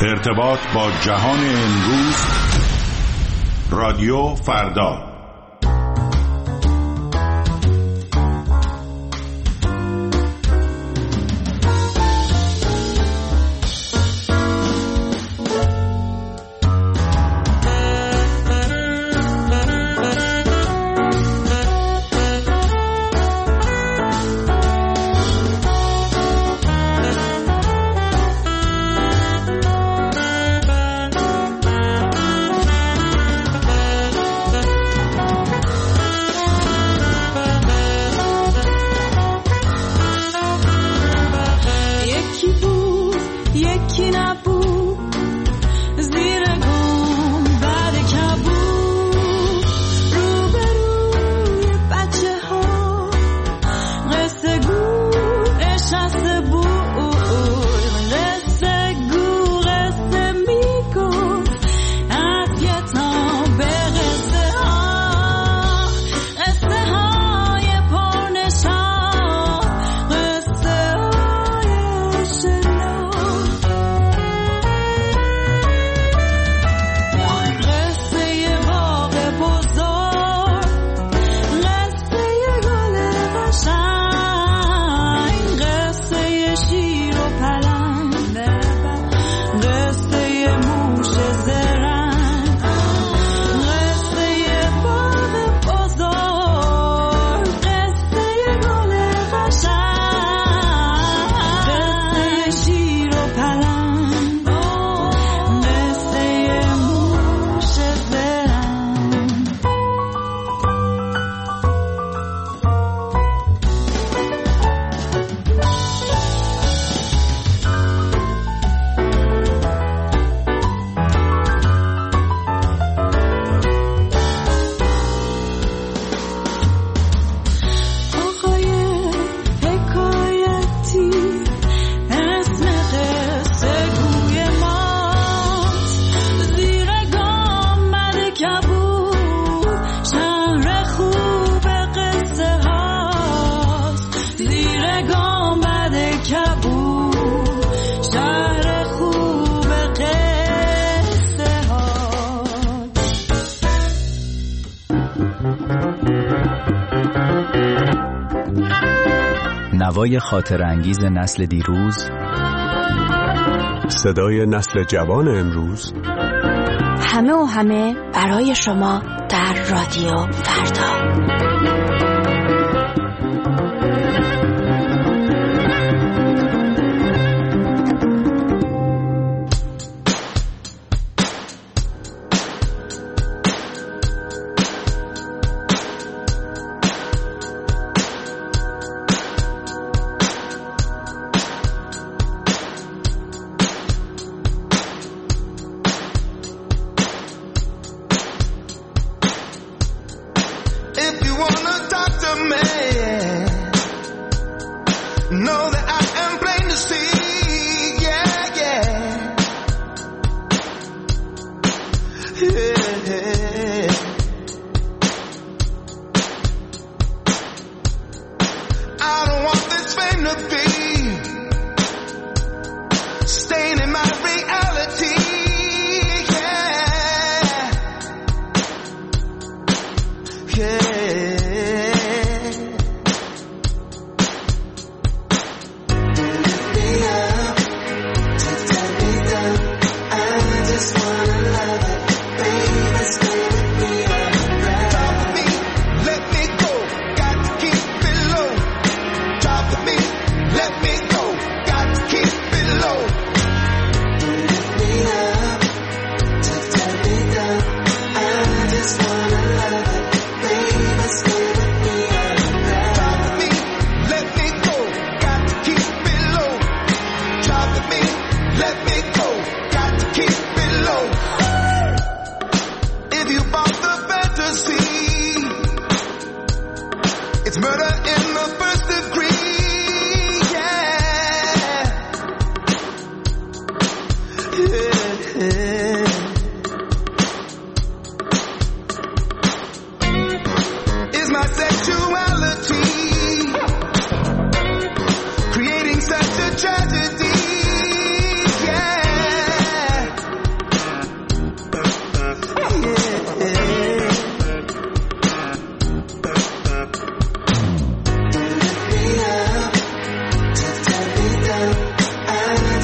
ارتباط با جهان امروز. رادیو فردا. نوای خاطر انگیز نسل دیروز، صدای نسل جوان امروز، همه و همه برای شما در رادیو فردا. Creating such a tragedy, yeah.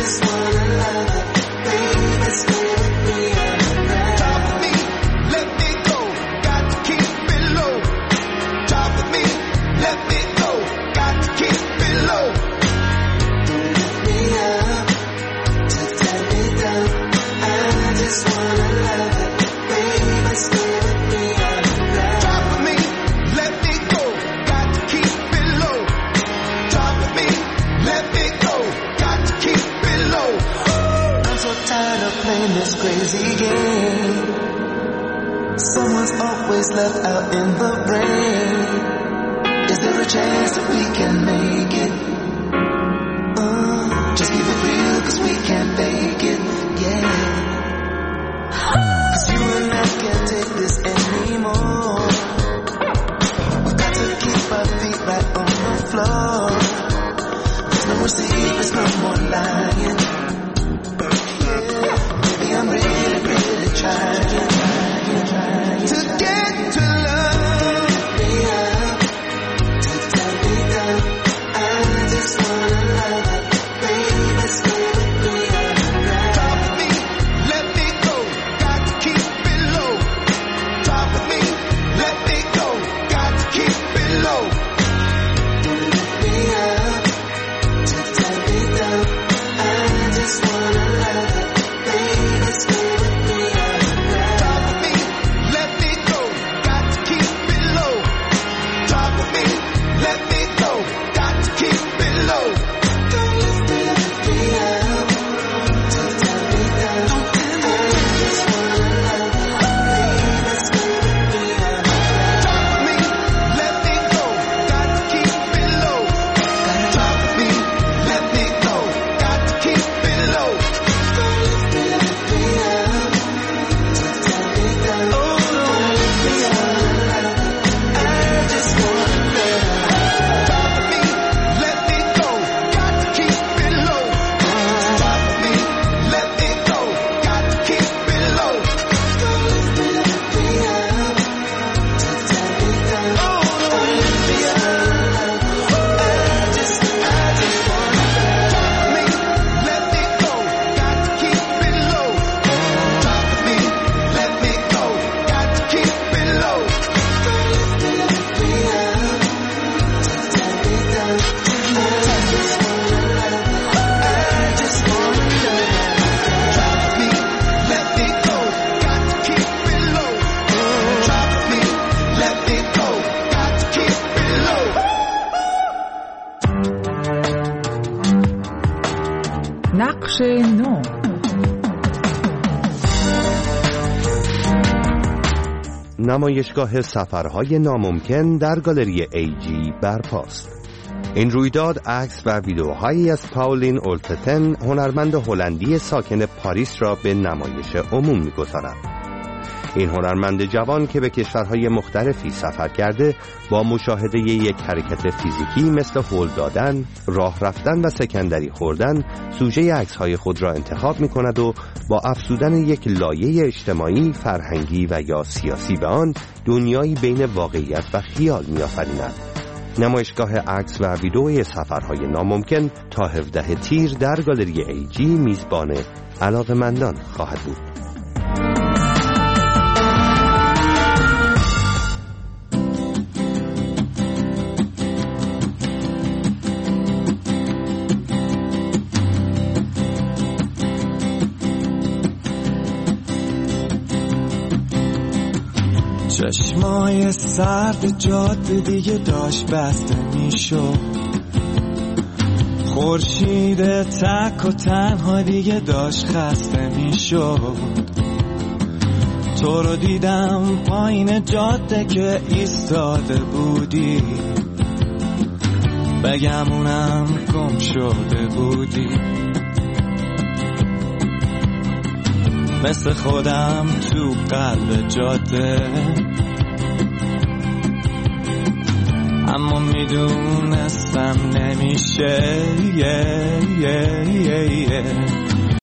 نقش نو. نمایشگاه سفرهای ناممکن در گالری ایجی برپاست. این رویداد عکس و ویدیوهایی از پاولین اولتتن، هنرمند هلندی ساکن پاریس را به نمایش عموم می‌گذارد. این هنرمند جوان که به کشورهای مختلفی سفر کرده، با مشاهده یک حرکت فیزیکی مثل هل دادن، راه رفتن و سکندری خوردن، سوژه عکس‌های خود را انتخاب می‌کند و با افزودن یک لایه اجتماعی، فرهنگی و یا سیاسی به آن، دنیایی بین واقعیت و خیال می‌آفریند. نمایشگاه عکس و ویدئوی سفرهای ناممکن تا 17 تیر در گالری ایجی میزبان علاقه‌مندان خواهد بود. چشمای سرد جاده دیگه داشت بسته میشد، خورشید تک و تنها دیگه داشت خسته میشد. تو رو دیدم پایین جاده که ایستاده بودی، بگمونم گم شده بودی. مثل خودم تو قلب جاده، اما میدونستم نمیشه.